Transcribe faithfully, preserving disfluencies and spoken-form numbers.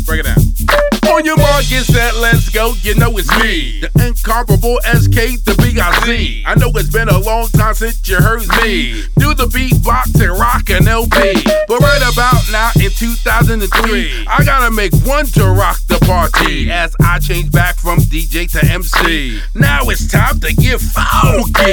Break it down. On your mark, get set, let's go. You know it's me, the incomparable S K, the B I Z. I know it's been a long time since you heard me do the beatbox and rock an L P. But right about now in two thousand three, I gotta make one to rock the party as I change back from D J to M C. Now it's time to get funky.